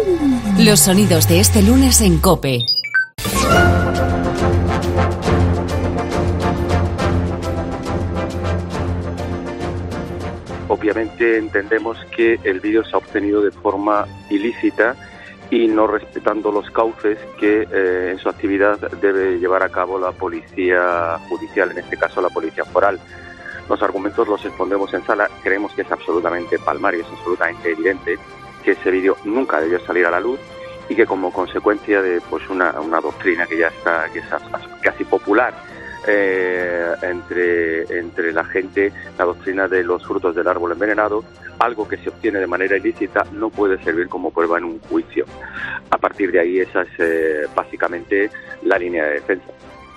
Los sonidos de este lunes en COPE. Obviamente entendemos que el vídeo se ha obtenido de forma ilícita y no respetando los cauces que en su actividad debe llevar a cabo la policía judicial, en este caso la policía foral. Los argumentos los expondremos en sala. Creemos que es absolutamente palmario, es absolutamente evidente que ese vídeo nunca debió salir a la luz y que como consecuencia de una doctrina que ya está, que es casi popular entre la gente, la doctrina de los frutos del árbol envenenado, algo que se obtiene de manera ilícita no puede servir como prueba en un juicio. A partir de ahí esa es básicamente la línea de defensa.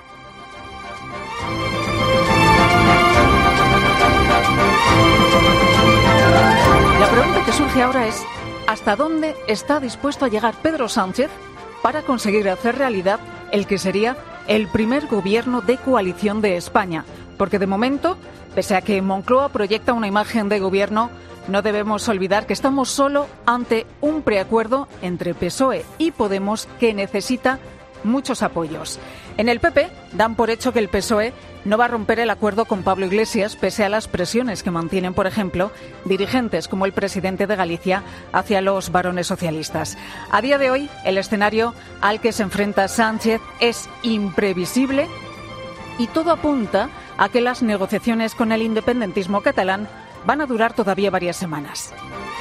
La pregunta que surge ahora es: ¿hasta dónde está dispuesto a llegar Pedro Sánchez para conseguir hacer realidad el que sería el primer gobierno de coalición de España? Porque de momento, pese a que Moncloa proyecta una imagen de gobierno, no debemos olvidar que estamos solo ante un preacuerdo entre PSOE y Podemos que necesita muchos apoyos. En el PP dan por hecho que el PSOE no va a romper el acuerdo con Pablo Iglesias, pese a las presiones que mantienen, por ejemplo, dirigentes como el presidente de Galicia hacia los varones socialistas. A día de hoy, el escenario al que se enfrenta Sánchez es imprevisible y todo apunta a que las negociaciones con el independentismo catalán van a durar todavía varias semanas.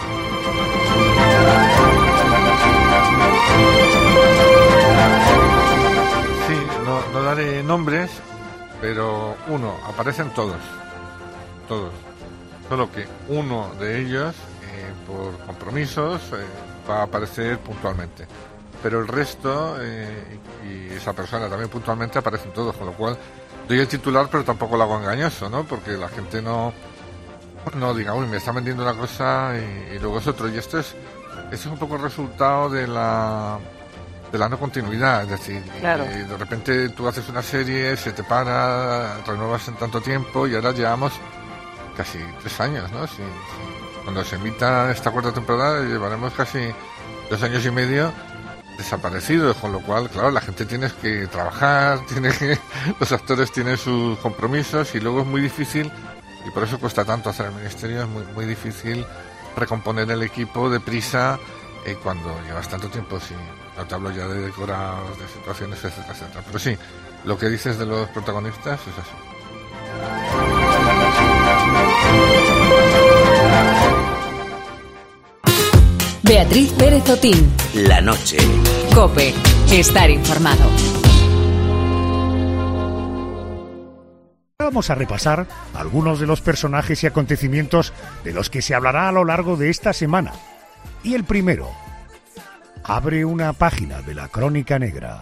Sí, no daré nombres, pero aparecen todos, solo que uno de ellos, por compromisos, va a aparecer puntualmente, pero el resto, y esa persona también puntualmente, aparecen todos, con lo cual doy el titular, pero tampoco lo hago engañoso, ¿no? Porque la gente no diga, uy, me está vendiendo una cosa y luego es otro, y esto es un poco el resultado de la no continuidad, es decir, claro. De repente tú haces una serie, se te para, renuevas en tanto tiempo y ahora llevamos casi 3 años, ¿no? Cuando se emita esta 4ª temporada llevaremos casi 2 años y medio desaparecidos, con lo cual, claro, la gente tiene que trabajar, los actores tienen sus compromisos y luego es muy difícil, y por eso cuesta tanto hacer el ministerio, es muy, muy difícil recomponer el equipo deprisa cuando llevas tanto tiempo, no te hablo ya de decorados, de situaciones, etcétera, etcétera. Pero sí, lo que dices de los protagonistas es así. Beatriz Pérez Otín. La noche. COPE. Estar informado. Vamos a repasar algunos de los personajes y acontecimientos de los que se hablará a lo largo de esta semana. Y el primero abre una página de la crónica negra.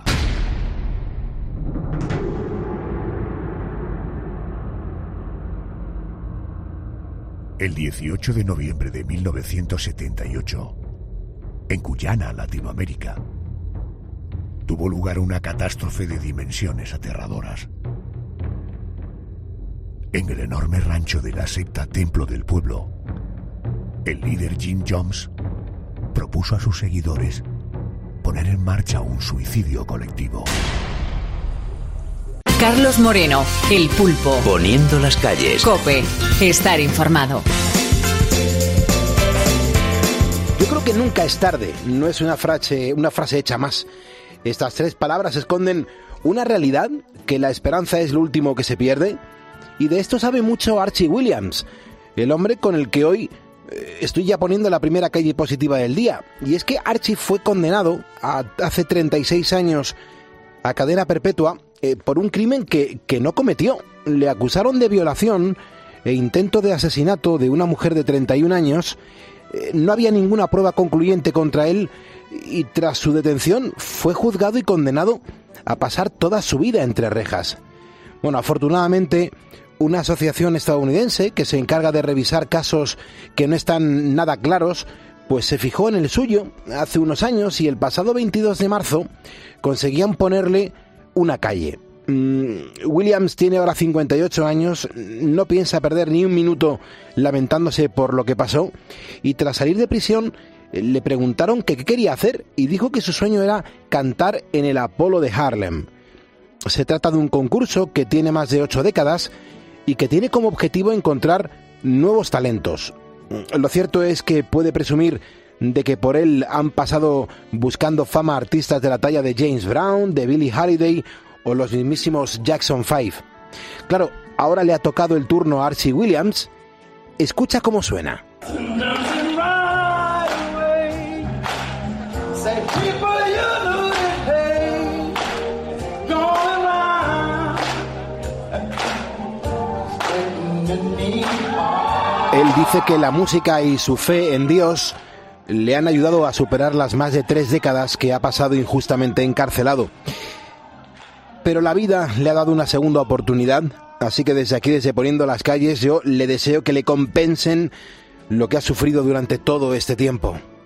El 18 de noviembre de 1978, en Guyana, Latinoamérica, tuvo lugar una catástrofe de dimensiones aterradoras. En el enorme rancho de la secta Templo del Pueblo, el líder Jim Jones propuso a sus seguidores poner en marcha un suicidio colectivo. Carlos Moreno, El Pulpo. Poniendo las calles. COPE. Estar informado. Yo creo que nunca es tarde. No es una frase hecha más. Estas 3 palabras esconden una realidad, que la esperanza es lo último que se pierde. Y de esto sabe mucho Archie Williams, el hombre con el que hoy estoy ya poniendo la primera calle positiva del día. Y es que Archie fue condenado hace 36 años a cadena perpetua por un crimen que no cometió. Le acusaron de violación e intento de asesinato de una mujer de 31 años. No había ninguna prueba concluyente contra él y tras su detención fue juzgado y condenado a pasar toda su vida entre rejas. Bueno, afortunadamente, una asociación estadounidense que se encarga de revisar casos que no están nada claros, pues se fijó en el suyo hace unos años y el pasado 22 de marzo conseguían ponerle una calle. Williams tiene ahora 58 años, no piensa perder ni un minuto lamentándose por lo que pasó y tras salir de prisión Le preguntaron que qué quería hacer y dijo que su sueño era cantar en el Apolo de Harlem. Se trata de un concurso que tiene más de 8 décadas y que tiene como objetivo encontrar nuevos talentos. Lo cierto es que puede presumir de que por él han pasado buscando fama artistas de la talla de James Brown, de Billie Holiday o los mismísimos Jackson 5. Claro, ahora le ha tocado el turno a Archie Williams. Escucha cómo suena. Él dice que la música y su fe en Dios le han ayudado a superar las más de 3 décadas que ha pasado injustamente encarcelado. Pero la vida le ha dado una segunda oportunidad, así que desde aquí, desde Poniendo las Calles, yo le deseo que le compensen lo que ha sufrido durante todo este tiempo.